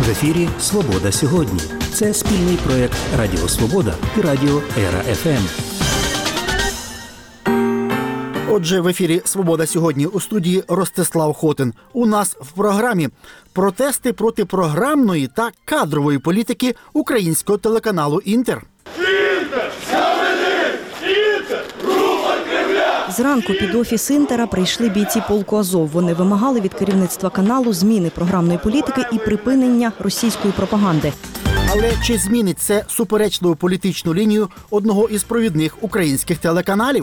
В ефірі «Свобода сьогодні». Це спільний проєкт Радіо Свобода і Радіо Ера-ФМ. Отже, в ефірі «Свобода сьогодні» у студії Ростислав Хотин. У нас в програмі протести проти програмної та кадрової політики українського телеканалу «Інтер». Інтер! Заведи! Інтер! Рух від Кремля! Зранку під офіс «Інтера» прийшли бійці полку «Азов». Вони вимагали від керівництва каналу зміни програмної політики і припинення російської пропаганди. Але чи змінить це суперечливу політичну лінію одного із провідних українських телеканалів?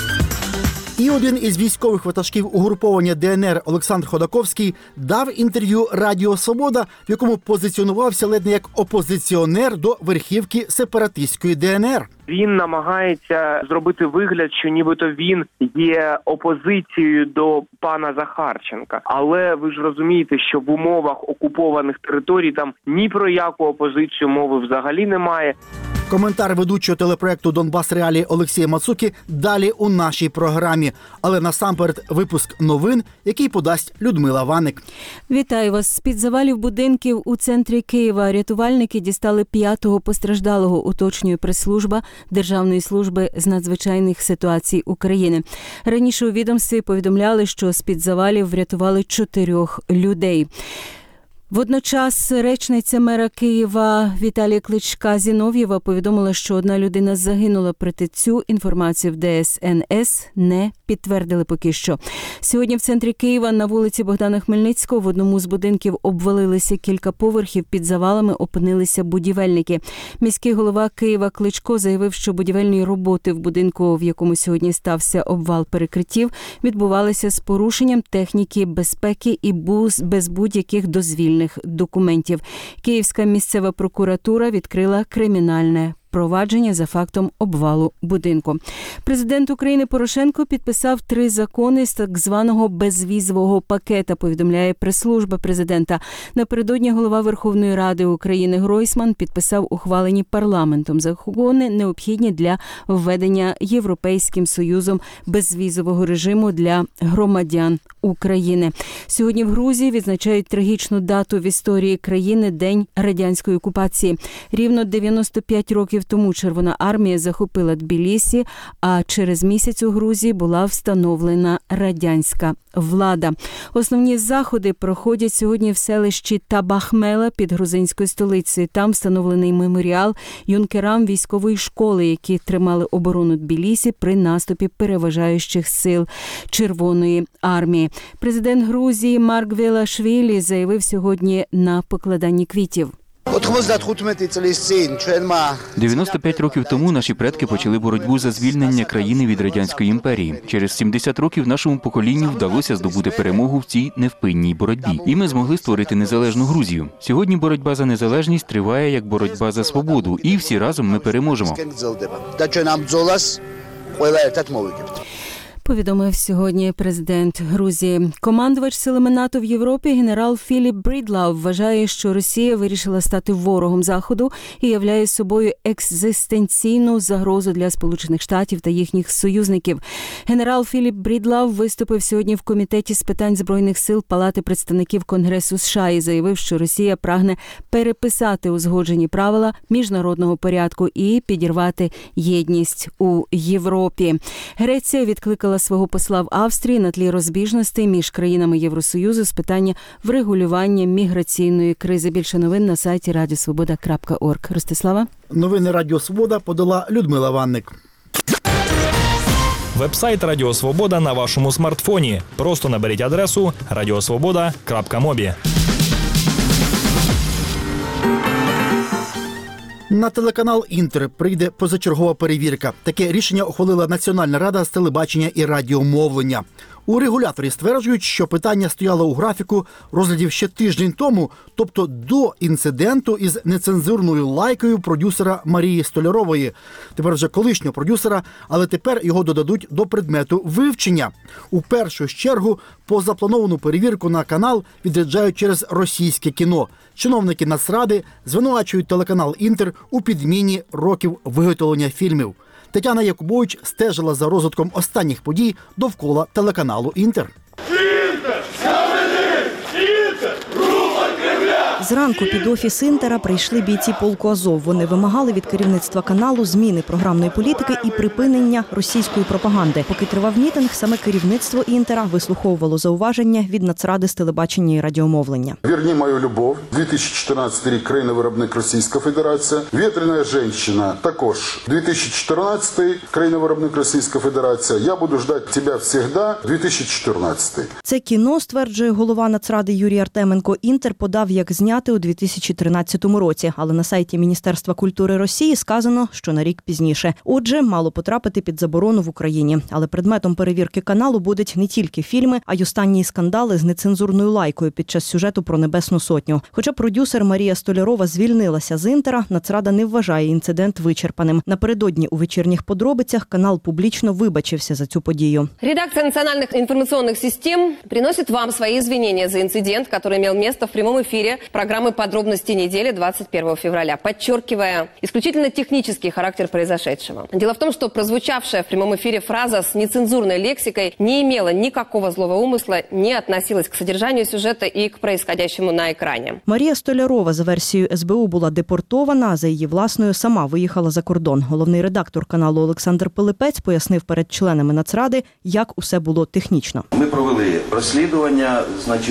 І один із військових ватажків угруповання ДНР Олександр Ходаковський дав інтерв'ю Радіо Свобода, в якому позиціонувався ледь не як опозиціонер до верхівки сепаратистської ДНР. Він намагається зробити вигляд, що нібито він є опозицією до пана Захарченка. Але ви ж розумієте, що в умовах окупованих територій там ні про яку опозицію мови взагалі немає. Коментар ведучого телепроекту «Донбас Реалії» Олексія Мацуки далі у нашій програмі. Але насамперед випуск новин, який подасть Людмила Ваник. Вітаю вас. З-під завалів будинків у центрі Києва рятувальники дістали 5-го постраждалого, уточнює прес-служба Державної служби з надзвичайних ситуацій України. Раніше у відомстві повідомляли, що з-під завалів врятували 4 людей. Водночас речниця мера Києва Віталія Кличка-Зінов'єва повідомила, що одна людина загинула, проте цю інформацію в ДСНС не підтвердили поки що. Сьогодні в центрі Києва на вулиці Богдана Хмельницького в одному з будинків обвалилися кілька поверхів, під завалами опинилися будівельники. Міський голова Києва Кличко заявив, що будівельні роботи в будинку, в якому сьогодні стався обвал перекриттів, відбувалися з порушенням техніки безпеки і без будь-яких дозвільних документів. Київська місцева прокуратура відкрила кримінальне провадження за фактом обвалу будинку. Президент України Порошенко підписав 3 закони з так званого безвізового пакета, повідомляє прес-служба президента. Напередодні голова Верховної Ради України Гройсман підписав ухвалені парламентом закони, необхідні для введення Європейським Союзом безвізового режиму для громадян України. Сьогодні в Грузії відзначають трагічну дату в історії країни – День радянської окупації. Рівно 95 років тому Червона армія захопила Тбілісі, а через місяць у Грузії була встановлена радянська влада. Основні заходи проходять сьогодні в селищі Табахмела під грузинською столицею. Там встановлений меморіал юнкерам військової школи, які тримали оборону Тбілісі при наступі переважаючих сил Червоної армії. Президент Грузії Маргвелашвілі заявив сьогодні на покладанні квітів. 95 років тому наші предки почали боротьбу за звільнення країни від Радянської імперії. Через 70 років нашому поколінню вдалося здобути перемогу в цій невпинній боротьбі. І ми змогли створити незалежну Грузію. Сьогодні боротьба за незалежність триває як боротьба за свободу. І всі разом ми переможемо. Повідомив сьогодні президент Грузії. Командувач силами НАТО в Європі генерал Філіп Брідлау вважає, що Росія вирішила стати ворогом Заходу і являє собою екзистенційну загрозу для Сполучених Штатів та їхніх союзників. Генерал Філіп Брідлау виступив сьогодні в Комітеті з питань Збройних сил Палати представників Конгресу США і заявив, що Росія прагне переписати узгоджені правила міжнародного порядку і підірвати єдність у Європі. Греція відкликала свого посла в Австрії на тлі розбіжностей між країнами Євросоюзу з питання врегулювання міграційної кризи. Більше новин на сайті radiosvoboda.org. Ростислава. Новини Радіо Свобода подала Людмила Ванник. Веб-сайт Радіо Свобода на вашому смартфоні. Просто наберіть адресу radiosvoboda.mobi. На телеканал «Інтер» прийде позачергова перевірка. Таке рішення ухвалила Національна рада з телебачення і радіомовлення. У регуляторі стверджують, що питання стояло у графіку розглядів ще тиждень тому, тобто до інциденту із нецензурною лайкою продюсера Марії Столярової. Тепер вже колишнього продюсера, але тепер його додадуть до предмету вивчення. У першу чергу позаплановану перевірку на канал відряджають через російське кіно. Чиновники Нацради звинувачують телеканал «Інтер» у підміні років виготовлення фільмів. Тетяна Якубович стежила за розвитком останніх подій довкола телеканалу «Інтер». Інтер! Заведи! Інтер! Рух від Кремля! Зранку під офіс «Інтера» прийшли бійці полку «Азов». Вони вимагали від керівництва каналу зміни програмної політики і припинення російської пропаганди. Поки тривав мітинг, саме керівництво «Інтера» вислуховувало зауваження від Нацради з телебачення і радіомовлення. «Верни мою любов», 2014 рік, країна-виробник Російська Федерація. «Ветреная женщина», також 2014, країна-виробник Російська Федерація. «Я буду ждать тебя всегда», 2014. Це кіно, стверджує голова Нацради Юрій Артеменко, «Інтер» подав як зняти у 2013 році, але на сайті Міністерства культури Росії сказано, що на рік пізніше. Отже, мало потрапити під заборону в Україні. Але предметом перевірки каналу будуть не тільки фільми, а й останні скандали з нецензурною лайкою під час сюжету про Небесну Сотню. Хоча продюсер Марія Столярова звільнилася з «Інтера», Нацрада не вважає інцидент вичерпаним. Напередодні у вечірніх подробицях канал публічно вибачився за цю подію. Редакция национальных информационных систем приносит вам свои извинения за инцидент, который имел место в прямом эфире программы «Подробности недели» 21 февраля, подчеркивая исключительно технический характер произошедшего. Дело в том, что прозвучавшая в прямом эфире фраза с нецензурной лексикой не имела никакого злого умысла, не относилась к содержанию сюжета и к происходящему на экране. Марія Столярова за версією СБУ була депортована, а за її власною сама виїхала за кордон. Головний редактор каналу Олександр Пилипець пояснив перед членами Нацради, як усе було технічно. Ми провели розслідування,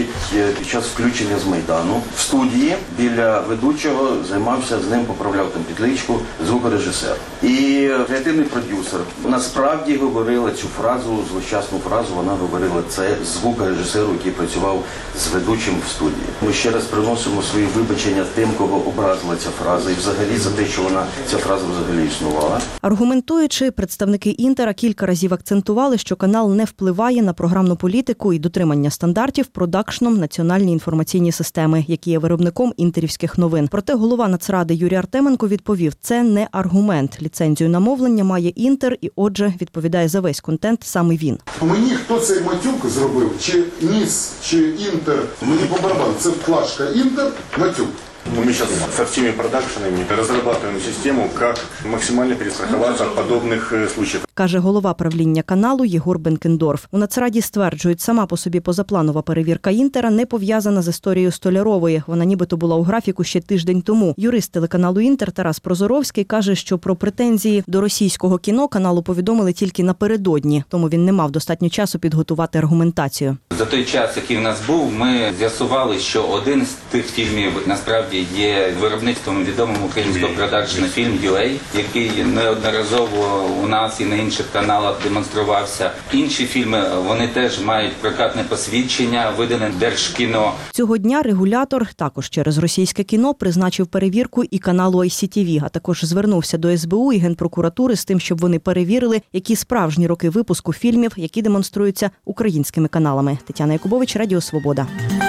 під час включення з Майдану. В студії біля ведучого займався з ним, поправляв там петличку, звукорежисер. І креативний продюсер насправді говорила цю фразу, злощасну фразу, вона говорила це звукорежисеру, який працював з ведучим в студії. Ми ще раз приносимо свої вибачення тим, кого образила ця фраза, і взагалі за те, що ця фраза взагалі існувала. Аргументуючи, представники «Інтера» кілька разів акцентували, що канал не впливає на програмну політику і дотримання стандартів продакшном національні інформаційні системи, які є виробником інтерівських новин. Проте голова Нацради Юрій Артеменко відповів, це не аргумент. Ліцензію на мовлення має «Інтер» і, отже, відповідає за весь контент саме він. Мені хто цей матюк зробив, чи НІС, чи «Інтер», мені по барабану. Це плашка «Інтер», матюк. Мы сейчас со всеми продакшенами разрабатываем систему, как максимально перестраховаться от подобных случаев. Каже голова правління каналу Єгор Бенкендорф. У Нацраді стверджують, сама по собі позапланова перевірка «Інтера» не пов'язана з історією Столярової. Вона нібито була у графіку ще тиждень тому. Юрист телеканалу «Інтер» Тарас Прозоровський каже, що про претензії до російського кіно каналу повідомили тільки напередодні, тому він не мав достатньо часу підготувати аргументацію. За той час, який в нас був, ми з'ясували, що один з тих фільмів насправді є виробництвом відомого українського продакшена «Фільм UA», який неодноразово у нас і на інших каналах демонструвався. Інші фільми, вони теж мають прокатне посвідчення, видане Держкіно. Цього дня регулятор, також через російське кіно, призначив перевірку і каналу ICTV, а також звернувся до СБУ і Генпрокуратури з тим, щоб вони перевірили, які справжні роки випуску фільмів, які демонструються українськими каналами. Тетяна Якубович, Радіо Свобода.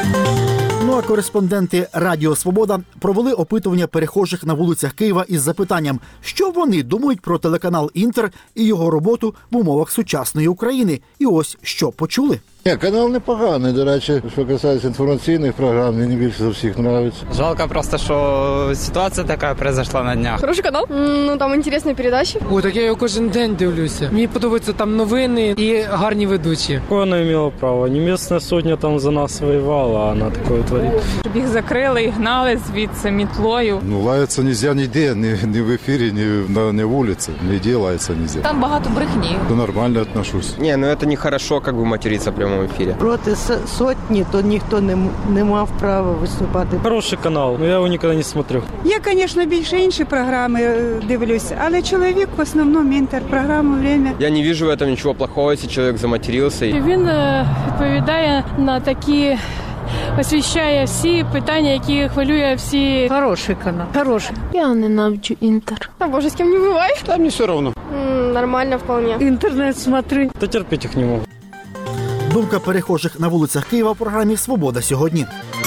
Ну а кореспонденти Радіо Свобода провели опитування перехожих на вулицях Києва із запитанням, що вони думають про телеканал «Інтер» і його роботу в умовах сучасної України. І ось що почули. Ні, канал непоганий, до речі, що касається інформаційних програм, мені більше за всіх подобається. Жалко просто, що ситуація така произошла на днях. Хороший канал, ну там інтересні передачі. Ой, так я його кожен день дивлюся. Мені подобаються там новини і гарні ведучі. Вона мала право, Небесна Сотня там за нас воювала, а вона таке творить. Щоб їх закрили і гнали звідси мітлою. Ну, лаятися нельзя ніде, ні в ефірі, ні на вулиці, ніде лаятися нельзя. Там багато брехні. То нормально отношусь. Ні, ну це не хорошо, як би материтися в прямому ефірі. Проти сотні, то ніхто не мав права виступати. Хороший канал, але я його ніколи не смотрю. Я, звісно, більше інші програми дивлюся, але чоловік в основному «Інтер» програму «Время». Я не бачу в цьому нічого плохого, якщо чоловік заматерився. Він відповідає на такі, освіщає всі питання, які хвилює всі. Хороший канал, хороший. Я ненавиджу «Інтер». А боже, з ким не буває? Та мені все одно. Нормально вполне. Інтернет смотри. Та терпіти їх не можу. Думка перехожих на вулицях Києва в програмі «Свобода сьогодні».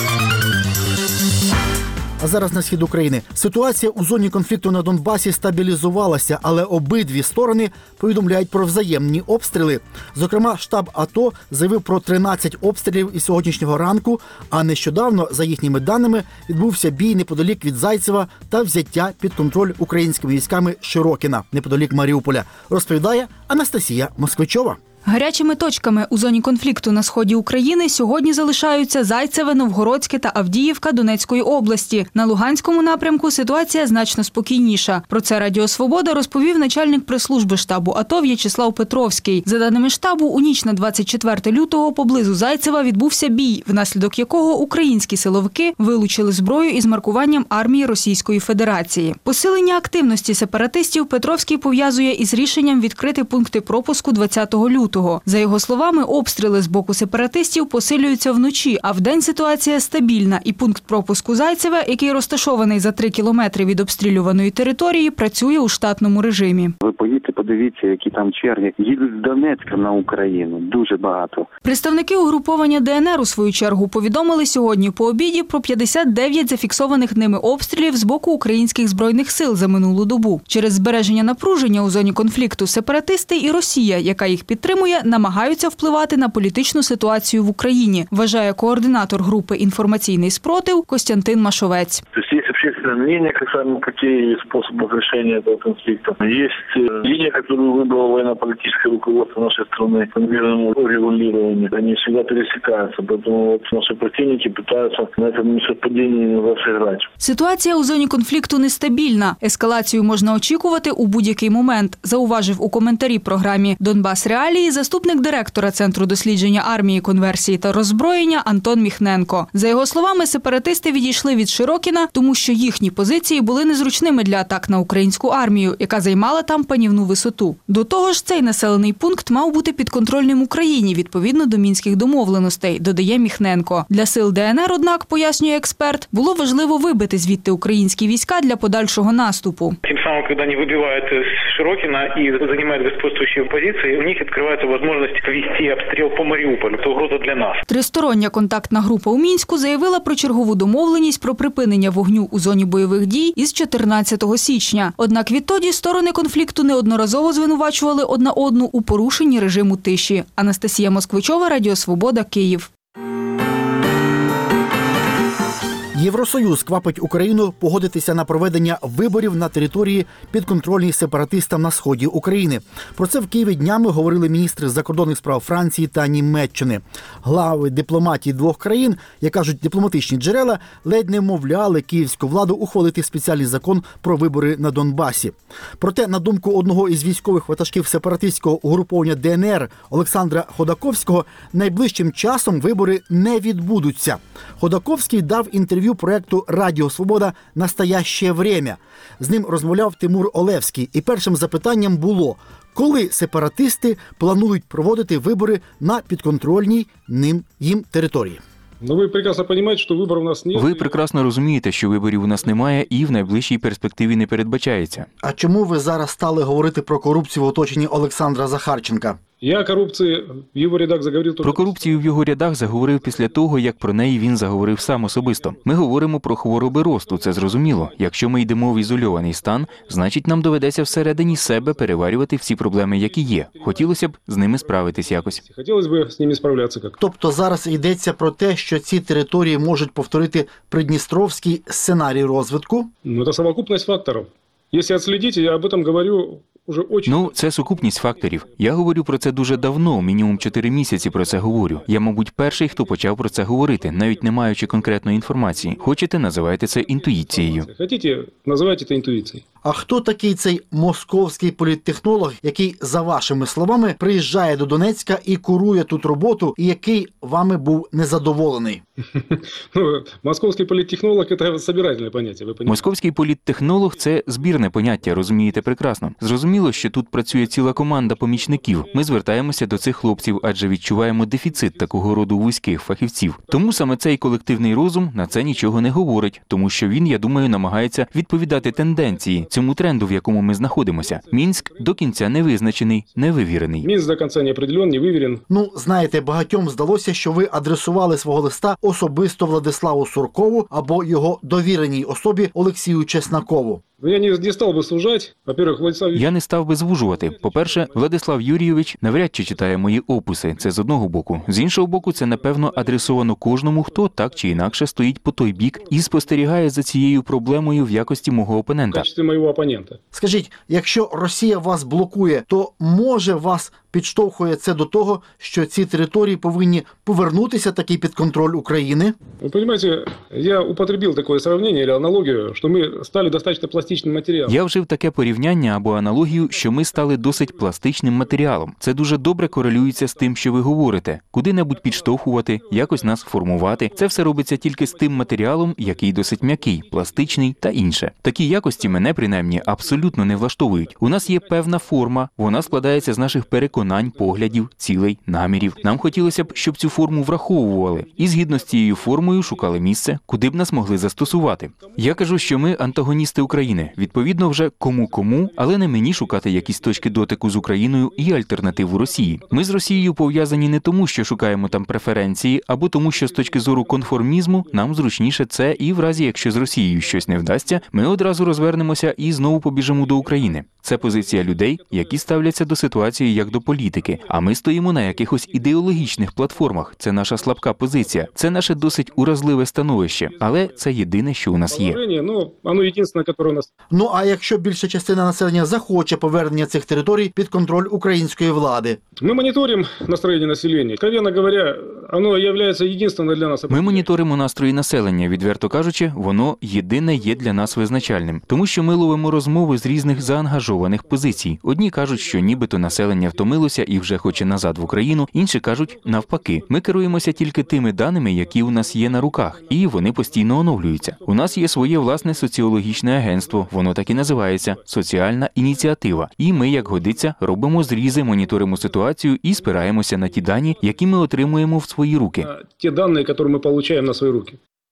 А зараз на схід України. Ситуація у зоні конфлікту на Донбасі стабілізувалася, але обидві сторони повідомляють про взаємні обстріли. Зокрема, штаб АТО заявив про 13 обстрілів із сьогоднішнього ранку, а нещодавно, за їхніми даними, відбувся бій неподалік від Зайцева та взяття під контроль українськими військами Широкіна, неподалік Маріуполя, розповідає Анастасія Москвичова. Гарячими точками у зоні конфлікту на сході України сьогодні залишаються Зайцеве, Новгородське та Авдіївка Донецької області. На Луганському напрямку ситуація значно спокійніша. Про це Радіо Свобода розповів начальник прес-служби штабу АТО В'ячеслав Петровський. За даними штабу, у ніч на 24 лютого поблизу Зайцева відбувся бій, внаслідок якого українські силовики вилучили зброю із маркуванням армії Російської Федерації. Посилення активності сепаратистів Петровський пов'язує із рішенням відкрити пункти пропуску 20 лютого. За його словами, обстріли з боку сепаратистів посилюються вночі, а вдень ситуація стабільна і пункт пропуску Зайцеве, який розташований за 3 кілометри від обстрілюваної території, працює у штатному режимі. Ви поїдьте, подивіться, які там черги. Їдуть з Донецька на Україну. Дуже багато. Представники угруповання ДНР у свою чергу повідомили сьогодні по обіді про 59 зафіксованих ними обстрілів з боку українських збройних сил за минулу добу. Через збереження напруження у зоні конфлікту сепаратисти і Росія, яка їх підтримує, намагаються впливати на політичну ситуацію в Україні, вважає координатор групи «Інформаційний спротив» Костянтин Машовець. Есть общественное мнение касаемо какие способов решения этого конфликта. Есть линия, которую выбрало военно-политическое руководство нашей страны по мирному регулированию. Они всегда пересекаются, поэтому наши противники пытаются на этом несовпадении разыграть. Ситуація у зоні конфлікту нестабільна. Ескалацію можна очікувати у будь-який момент, зауважив у коментарі програмі «Донбас Реалії» заступник директора Центру дослідження армії, конверсії та роззброєння Антон Міхненко. За його словами, сепаратисти відійшли від Широкіна, тому що їхні позиції були незручними для атак на українську армію, яка займала там панівну висоту. До того ж, цей населений пункт мав бути підконтрольним Україні відповідно до мінських домовленостей, додає Міхненко. Для сил ДНР, однак, пояснює експерт, було важливо вибити звідти українські війська для подальшого наступу. Тим самим, коли вони вибивають з Широкіна і займають господствуючі позиції, у них відкривається можливість вести обстріл по Маріуполю. Це угроза для нас. Тристороння контактна група у Мінську заявила про чергову домовленість про припинення вогню у зоні бойових дій із 14 січня. Однак відтоді сторони конфлікту неодноразово звинувачували одна одну у порушенні режиму тиші. Анастасія Москвичова, Радіо Свобода, Київ. Євросоюз квапить Україну погодитися на проведення виборів на території підконтрольній сепаратистам на сході України. Про це в Києві днями говорили міністри закордонних справ Франції та Німеччини. Глави дипломатії двох країн, як кажуть дипломатичні джерела, ледь не вмовляли київську владу ухвалити спеціальний закон про вибори на Донбасі. Проте, на думку одного із військових ватажків сепаратистського угруповання ДНР Олександра Ходаковського, найближчим часом вибори не відбудуться. Ходаковський дав інтерв'ю проєкту «Радіо Свобода. Настояще время». З ним розмовляв Тимур Олевський. І першим запитанням було, коли сепаратисти планують проводити вибори на підконтрольній їм території. Ви прекрасно розумієте, що виборів у нас немає і в найближчій перспективі не передбачається. А чому ви зараз стали говорити про корупцію в оточенні Олександра Захарченка? Про корупцію в його рядах заговорив після того, як про неї він заговорив сам особисто. Ми говоримо про хвороби росту, це зрозуміло. Якщо ми йдемо в ізольований стан, значить нам доведеться всередині себе переварювати всі проблеми, які є. Хотілося б з ними справитись якось. Тобто зараз йдеться про те, що ці території можуть повторити придністровський сценарій розвитку? Це совокупність факторів. Якщо відслідити, я об этом говорю. Це сукупність факторів. Я говорю про це дуже давно, мінімум 4 місяці про це говорю. Я, мабуть, перший, хто почав про це говорити, навіть не маючи конкретної інформації. Хочете, називайте це інтуїцією. Хочете, називайте це інтуїцією. А хто такий цей московський політтехнолог, який, за вашими словами, приїжджає до Донецька і курує тут роботу, і який вами був незадоволений? Московський політтехнолог – це збирательне поняття. Московський політтехнолог – це збірне поняття, розумієте прекрасно. Зрозуміло, що тут працює ціла команда помічників. Ми звертаємося до цих хлопців, адже відчуваємо дефіцит такого роду вузьких фахівців. Тому саме цей колективний розум на це нічого не говорить, тому що він, я думаю, намагається відповідати тенденції, цьому тренду, в якому ми знаходимося. Мінськ до кінця не визначений, не вивірений. Мінськ до кінця не определений, не вивірен. Знаєте, багатьом здалося, що ви адресували свого листа особисто Владиславу Суркову або його довіреній особі Олексію Чеснакову. Я не став би звужувати. По-перше, Владислав Юрійович навряд чи читає мої описи. Це з одного боку. З іншого боку, це, напевно, адресовано кожному, хто так чи інакше стоїть по той бік і спостерігає за цією проблемою в якості мого опонента. Скажіть, якщо Росія вас блокує, то може вас підштовхує це до того, що ці території повинні повернутися таки під контроль України? Вы понимаете, я употребил такое сравнение или аналогию, что мы стали достаточно пластичным материалом. Я вжив таке порівняння або аналогію, що ми стали досить пластичним матеріалом. Це дуже добре корелюється з тим, що ви говорите. Куди-небудь підштовхувати, якось нас формувати. Це все робиться тільки з тим матеріалом, який досить м'який, пластичний та інше. Такі якості мене, принаймні, абсолютно не влаштовують. У нас є певна форма, вона складається з наших переконань, поглядів, цілей, намірів. Нам хотілося б, щоб цю форму враховували. І згідно з цією формою шукали місце, куди б нас могли застосувати. Я кажу, що ми антагоністи України. Відповідно, вже кому-кому, але не мені шукати якісь точки дотику з Україною і альтернативу Росії. Ми з Росією пов'язані не тому, що шукаємо там преференції, або тому, що з точки зору конформізму нам зручніше це, і в разі, якщо з Росією щось не вдасться, ми одразу розвернемося і знову побіжимо до України. Це позиція людей, які ставляться до ситуації як до політики, а ми стоїмо на якихось ідеологічних платформах. Це наша слабка позиція, це наше досить уразливе становище, але це єдине, що у нас є. Ну, а якщо більша частина населення захоче повернення цих територій під контроль української влади? Мы мониторим настроение населения. Откровенно говоря, оно является единственным для нас. Ми моніторимо настрої населення. Відверто кажучи, воно єдине є для нас визначальним. Тому що ми ловимо розмови з різних заангажованих позицій. Одні кажуть, що нібито населення втомилося і вже хоче назад в Україну, інші кажуть навпаки. Ми керуємося тільки тими даними, які у нас є на руках, і вони постійно оновлюються. У нас є своє власне соціологічне агентство, воно так і називається – «Соціальна ініціатива». І ми, як годиться, робимо зрізи, моніторимо ситуацію і спираємося на ті дані, які ми отримуємо в свої руки. Ті дані, які ми отримуємо на свої руки.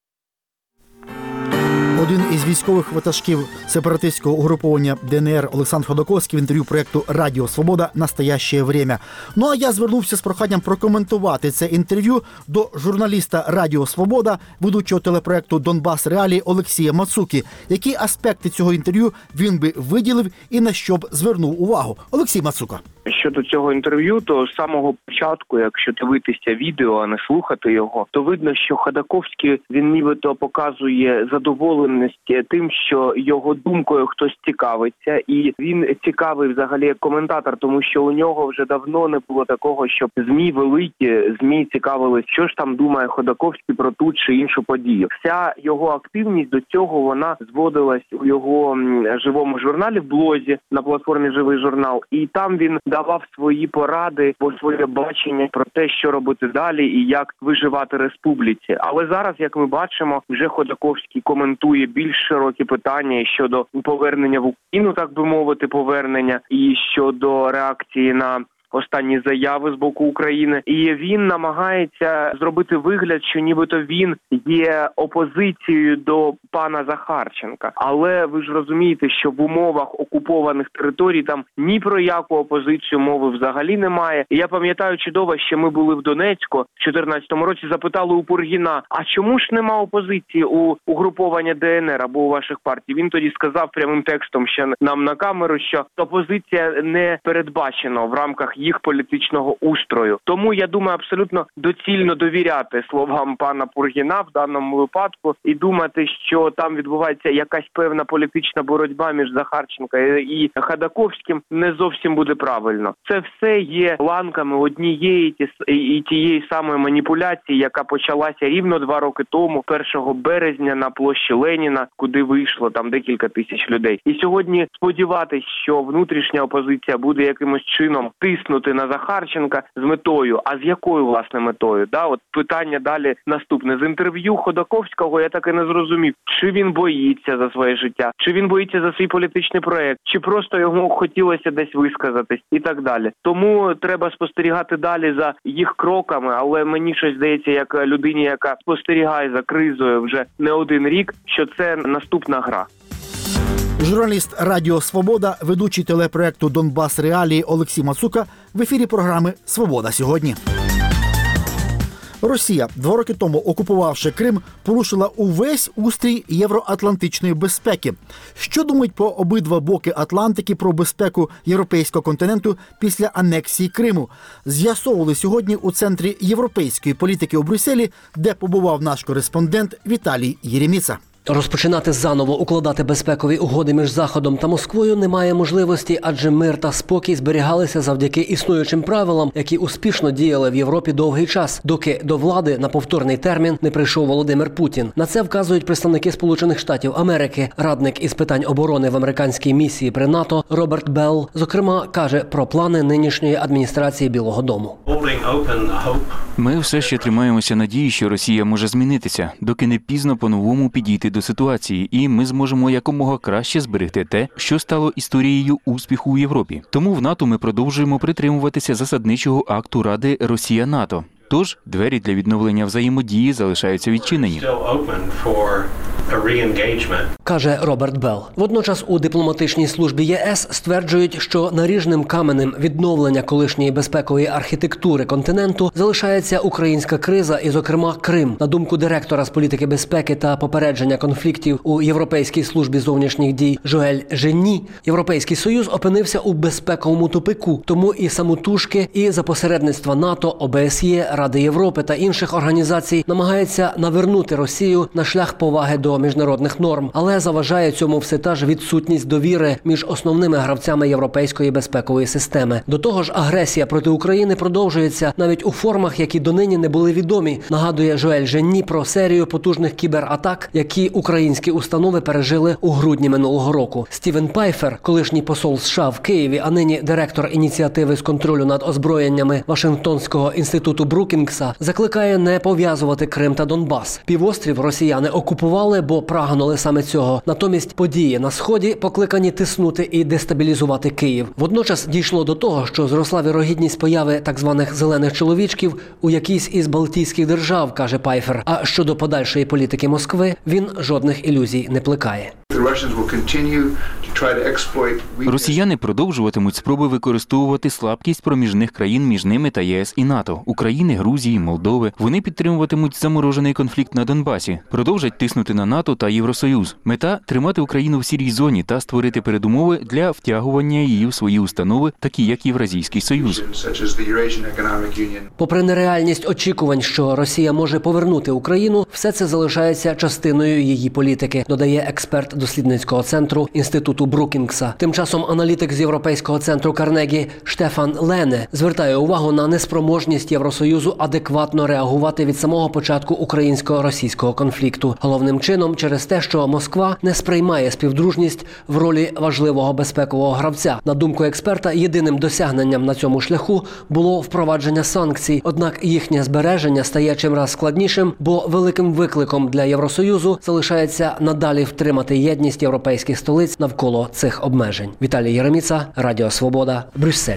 Один із військових ватажків сепаратистського угруповання ДНР Олександр Ходаковський в інтерв'ю проєкту «Радіо Свобода. Настоящее время». Ну а я звернувся з проханням прокоментувати це інтерв'ю до журналіста «Радіо Свобода», ведучого телепроєкту «Донбас Реалії» Олексія Мацуки. Які аспекти цього інтерв'ю він би виділив і на що б звернув увагу? Олексій Мацука. Щодо цього інтерв'ю, то з самого початку, якщо дивитися відео, а не слухати його, то видно, що Ходаковський, він нібито показує задоволеність тим, що його думкою хтось цікавиться, і він цікавий взагалі як коментатор, тому що у нього вже давно не було такого, щоб ЗМІ великі, ЗМІ цікавились, що ж там думає Ходаковський про ту чи іншу подію. Вся його активність до цього, вона зводилась у його живому журналі, в блозі на платформі «Живий журнал», і там він давав свої поради, своє бачення про те, що робити далі і як виживати республіці. Але зараз, як ми бачимо, вже Ходаковський коментує більш широкі питання щодо повернення в Україну, так би мовити, повернення, і щодо реакції на останні заяви з боку України. І він намагається зробити вигляд, що нібито він є опозицією до пана Захарченка. Але ви ж розумієте, що в умовах окупованих територій там ні про яку опозицію мови взагалі немає. І я пам'ятаю чудово, що ми були в Донецьку в 2014 році, запитали у Пургіна, а чому ж нема опозиції у угруповання ДНР або у ваших партій? Він тоді сказав прямим текстом ще нам на камеру, що опозиція не передбачена в рамках їх політичного устрою. Тому, я думаю, абсолютно доцільно довіряти словам пана Пургіна в даному випадку і думати, що там відбувається якась певна політична боротьба між Захарченка і Ходаковським, не зовсім буде правильно. Це все є ланками однієї і тієї самої маніпуляції, яка почалася рівно 2 роки тому, 1 березня на площі Леніна, куди вийшло там декілька тисяч людей. І сьогодні сподіватися, що внутрішня опозиція буде якимось чином тиснути на Захарченка з метою, а з якою, власне, метою? От питання далі наступне. З інтерв'ю Ходаковського я так і не зрозумів, чи він боїться за своє життя, чи він боїться за свій політичний проект, чи просто йому хотілося десь висказатись і так далі. Тому треба спостерігати далі за їх кроками, але мені щось здається, як людині, яка спостерігає за кризою вже не 1 рік, що це наступна гра. Журналіст «Радіо Свобода», ведучий телепроєкту «Донбас Реалії» Олексій Мацука в ефірі програми «Свобода сьогодні». Росія, 2 роки тому окупувавши Крим, порушила увесь устрій євроатлантичної безпеки. Що думають по обидва боки Атлантики про безпеку європейського континенту після анексії Криму? З'ясовували сьогодні у Центрі європейської політики у Брюсселі, де побував наш кореспондент Віталій Єреміца. Розпочинати заново укладати безпекові угоди між Заходом та Москвою немає можливості, адже мир та спокій зберігалися завдяки існуючим правилам, які успішно діяли в Європі довгий час, доки до влади на повторний термін не прийшов Володимир Путін. На це вказують представники Сполучених Штатів Америки. Радник із питань оборони в американській місії при НАТО Роберт Белл, зокрема, каже про плани нинішньої адміністрації Білого дому. Ми все ще тримаємося надії, що Росія може змінитися, доки не пізно по-новому підійти до ситуації, і ми зможемо якомога краще зберегти те, що стало історією успіху у Європі. Тому в НАТО ми продовжуємо притримуватися засадничого акту Ради Росія-НАТО. Тож двері для відновлення взаємодії залишаються відчинені. Каже Роберт Белл. Водночас у дипломатичній службі ЄС стверджують, що наріжним каменем відновлення колишньої безпекової архітектури континенту залишається українська криза і, зокрема, Крим. На думку директора з політики безпеки та попередження конфліктів у Європейській службі зовнішніх дій Жоель Женні, Європейський Союз опинився у безпековому тупику. Тому і самотужки, і за посередництва НАТО, ОБСЄ, Ради Європи та інших організацій намагаються навернути Росію на шлях поваги до міжнародних норм. Але заважає цьому все та ж відсутність довіри між основними гравцями європейської безпекової системи. До того ж, агресія проти України продовжується навіть у формах, які донині не були відомі. Нагадує Жоель Женні про серію потужних кібератак, які українські установи пережили у грудні минулого року. Стівен Пайфер, колишній посол США в Києві, а нині директор ініціативи з контролю над озброєннями Вашингтонського інституту Брукінгса, закликає не пов'язувати Крим та Донбас. Півострів росіяни окупували, бо прагнули саме цього. Натомість події на Сході покликані тиснути і дестабілізувати Київ. Водночас дійшло до того, що зросла вірогідність появи так званих «зелених чоловічків» у якійсь із балтійських держав, каже Пайфер. А щодо подальшої політики Москви, він жодних ілюзій не плекає. Росіяни продовжуватимуть спроби використовувати слабкість проміжних країн між ними та ЄС і НАТО – України, Грузії, Молдови. Вони підтримуватимуть заморожений конфлікт на Донбасі, продовжать тиснути на НАТО та Євросоюз. Мета – тримати Україну в сірій зоні та створити передумови для втягування її в свої установи, такі як Євразійський Союз. Попри нереальність очікувань, що Росія може повернути Україну, все це залишається частиною її політики, додає експерт дослідницького центру Інституту Брукінгса. Тим часом аналітик з Європейського центру Карнегі Штефан Лене звертає увагу на неспроможність Євросоюзу адекватно реагувати від самого початку українсько-російського конфлікту. Головним чином через те, що Москва не сприймає співдружність в ролі важливого безпекового гравця. На думку експерта, єдиним досягненням на цьому шляху було впровадження санкцій. Однак їхнє збереження стає чимраз складнішим, бо великим викликом для Євросоюзу залишається надалі втримати єдність європейських столиць навколо цих обмежень. Віталій Єреміца, Радіо Свобода, Брюссель.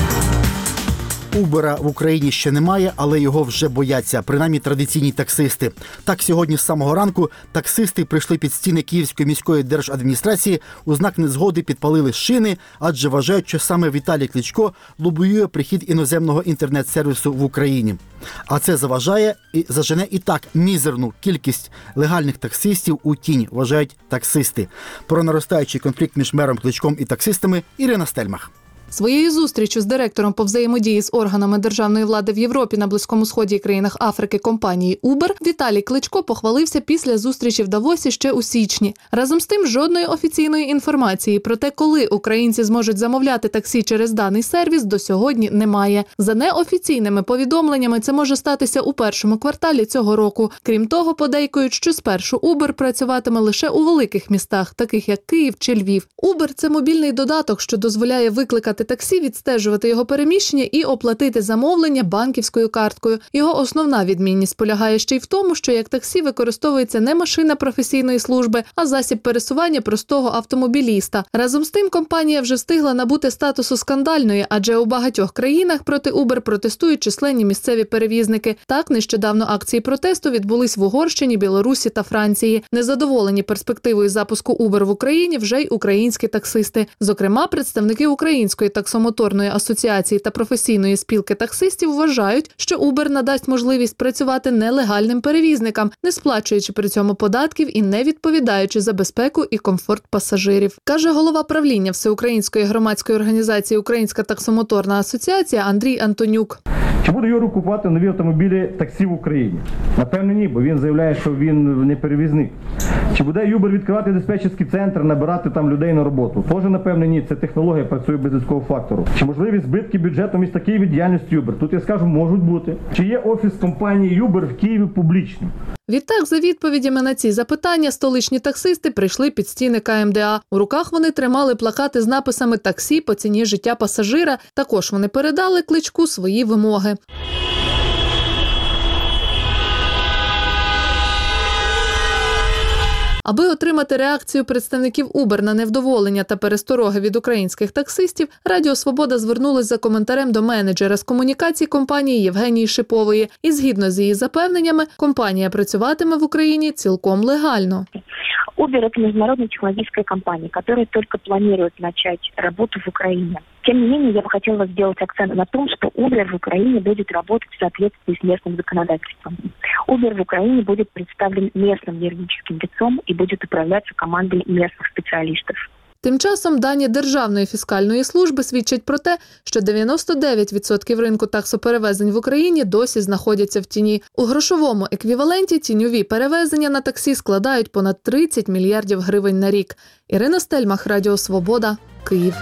Убера в Україні ще немає, але його вже бояться, принаймні традиційні таксисти. Так, сьогодні з самого ранку таксисти прийшли під стіни Київської міської держадміністрації, у знак незгоди підпалили шини, адже вважають, що саме Віталій Кличко лобіює прихід іноземного інтернет-сервісу в Україні. А це заважає і зажене і так мізерну кількість легальних таксистів у тінь, вважають таксисти. Про наростаючий конфлікт між мером Кличком і таксистами Ірина Стельмах. Своєю зустрічю з директором по взаємодії з органами державної влади в Європі, на Близькому Сході і країнах Африки компанії Uber Віталій Кличко похвалився після зустрічі в Давосі ще у січні. Разом з тим, жодної офіційної інформації про те, коли українці зможуть замовляти таксі через даний сервіс, до сьогодні немає. За неофіційними повідомленнями, це може статися у першому кварталі цього року. Крім того, подейкують, що спершу Uber працюватиме лише у великих містах, таких як Київ чи Львів. Uber – це мобільний додаток, що дозволяє викликати таксі, відстежувати його переміщення і оплатити замовлення банківською карткою. Його основна відмінність полягає ще й в тому, що як таксі використовується не машина професійної служби, а засіб пересування простого автомобіліста. Разом з тим, компанія вже встигла набути статусу скандальної, адже у багатьох країнах проти Uber протестують численні місцеві перевізники. Так, нещодавно акції протесту відбулись в Угорщині, Білорусі та Франції. Незадоволені перспективою запуску Uber в Україні вже й українські таксисти. Зокрема, представники Української таксомоторної асоціації та професійної спілки таксистів вважають, що Uber надасть можливість працювати нелегальним перевізникам, не сплачуючи при цьому податків і не відповідаючи за безпеку і комфорт пасажирів. Каже голова правління Всеукраїнської громадської організації Українська таксомоторна асоціація Андрій Антонюк. Чи буде Юру купувати нові автомобілі таксі в Україні? Напевно, ні, бо він заявляє, що він не перевізник. Чи буде Uber відкривати диспетчерський центр, набирати там людей на роботу? Тоже, напевно, ні. Це технологія працює без людського фактору. Чи можливі збитки бюджету міста Києва від діяльності Uber? Тут я скажу, можуть бути. Чи є офіс компанії Uber в Києві публічним? Відтак, за відповідями на ці запитання, столичні таксисти прийшли під стіни КМДА. У руках вони тримали плакати з написами «Таксі по ціні життя пасажира». Також вони передали Кличку свої вимоги. Аби отримати реакцію представників Uber на невдоволення та перестороги від українських таксистів, Радіо Свобода звернулась за коментарем до менеджера з комунікацій компанії Євгенії Шипової. І згідно з її запевненнями, компанія працюватиме в Україні цілком легально. Uber – это международная технологическая компания, которая только планирует начать работу в Украине. Тем не менее, я бы хотела сделать акцент на том, что Uber в Украине будет работать в соответствии с местным законодательством. Uber в Украине будет представлен местным юридическим лицом и будет управляться командой местных специалистов. Тим часом дані Державної фіскальної служби свідчать про те, що 99% ринку таксоперевезень в Україні досі знаходяться в тіні. У грошовому еквіваленті тіньові перевезення на таксі складають понад 30 мільярдів гривень на рік. Ірина Стельмах, Радіо Свобода, Київ.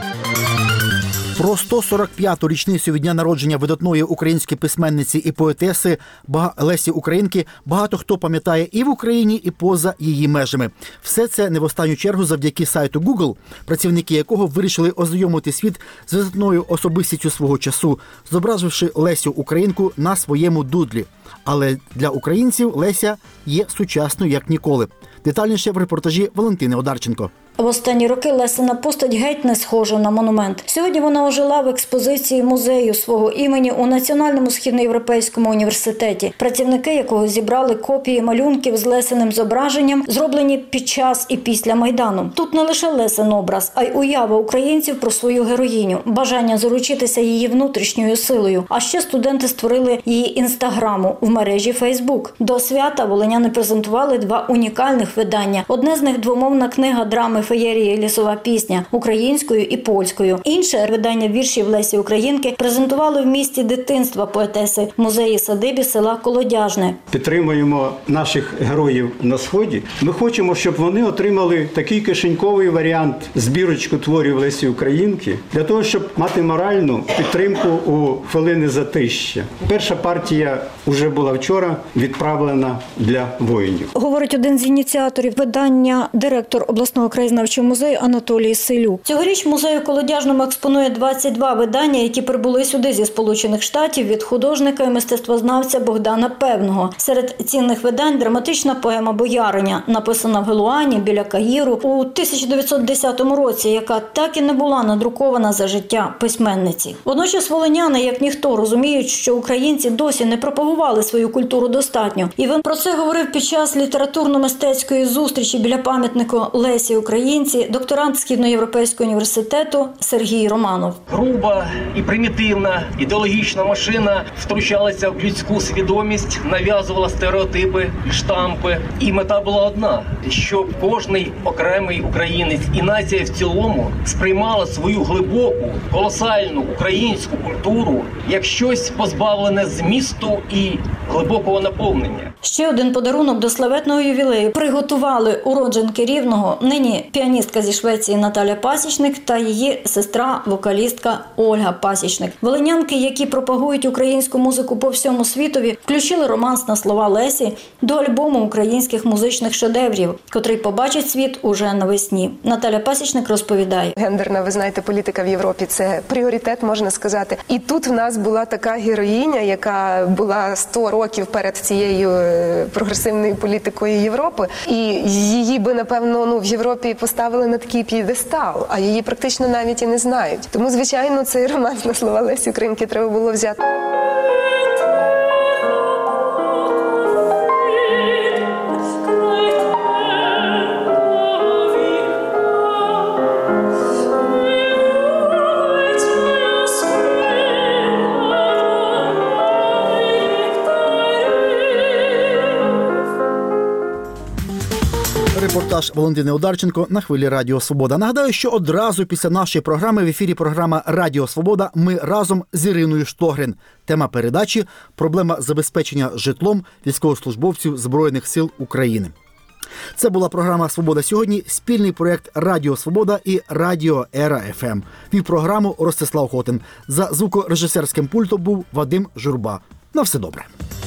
Про 145-ту річницю від дня народження видатної української письменниці і поетеси Лесі Українки багато хто пам'ятає і в Україні, і поза її межами. Все це не в останню чергу завдяки сайту Google, працівники якого вирішили ознайомити світ з видатною особистістю свого часу, зобразивши Лесю Українку на своєму дудлі. Але для українців Леся є сучасною як ніколи. Детальніше в репортажі Валентини Одарченко. В останні роки Лесина постать геть не схожа на монумент. Сьогодні вона ожила в експозиції музею свого імені у Національному східноєвропейському університеті, працівники якого зібрали копії малюнків з Лесиним зображенням, зроблені під час і після Майдану. Тут не лише Лесин образ, а й уява українців про свою героїню, бажання заручитися її внутрішньою силою. А ще студенти створили її інстаграму в мережі Фейсбук. До свята волиняни презентували 2 унікальних видання. Одне з них двомовна книга драми «Феєрія. Лісова пісня» українською і польською. Інше видання віршів Лесі Українки презентували в місті дитинства поетеси в музеї-садибі села Колодяжне. Підтримуємо наших героїв на Сході. Ми хочемо, щоб вони отримали такий кишеньковий варіант збірочку творів Лесі Українки для того, щоб мати моральну підтримку у хвилини затища. Перша партія вже була вчора відправлена для воїнів. Говорить один з ініціаторів видання, директор обласного краєзнавчого музею Анатолій Силюк. Цьогоріч музей у Колодяжному експонує 22 видання, які прибули сюди зі Сполучених Штатів від художника і мистецтвознавця Богдана Певного. Серед цінних видань драматична поема «Бояриня», написана в Гелуані біля Каїру у 1910 році, яка так і не була надрукована за життя письменниці. Водночас волиняни, як ніхто, розуміють, що українці досі не пропагували свою культуру достатньо. І він про це говорив під час літературно-мистецької зустрічі біля пам'ятника Лесі Українці докторант Східноєвропейського університету Сергій Романов. Груба і примітивна ідеологічна машина втручалася в людську свідомість, нав'язувала стереотипи, штампи. І мета була одна – щоб кожний окремий українець і нація в цілому сприймала свою глибоку, колосальну українську культуру як щось позбавлене змісту і глибокого наповнення. Ще один подарунок до славетного ювілею приготували уродженки Рівного, нині піаністка зі Швеції Наталя Пасічник та її сестра, вокалістка Ольга Пасічник. Волинянки, які пропагують українську музику по всьому світові, включили романс на слова Лесі до альбому українських музичних шедеврів, котрий побачить світ уже навесні. Наталя Пасічник розповідає. Гендерна, ви знаєте, політика в Європі – це пріоритет, можна сказати. І тут в нас була така героїня, яка була 100 років перед цією прогресивною політикою Європи. І її би, напевно, в Європі поставили на такий п'єдестал, а її практично навіть і не знають. Тому, звичайно, цей романс на слова Лесі Українки треба було взяти. Репортаж Валентини Одарченко на хвилі Радіо Свобода. Нагадаю, що одразу після нашої програми в ефірі програма Радіо Свобода «Ми разом» з Іриною Штогрин. Тема передачі – проблема забезпечення житлом військовослужбовців Збройних сил України. Це була програма «Свобода сьогодні», спільний проєкт Радіо Свобода і Радіо Ера ФМ. Вів програму Ростислав Хотин. За звукорежисерським пультом був Вадим Журба. На все добре.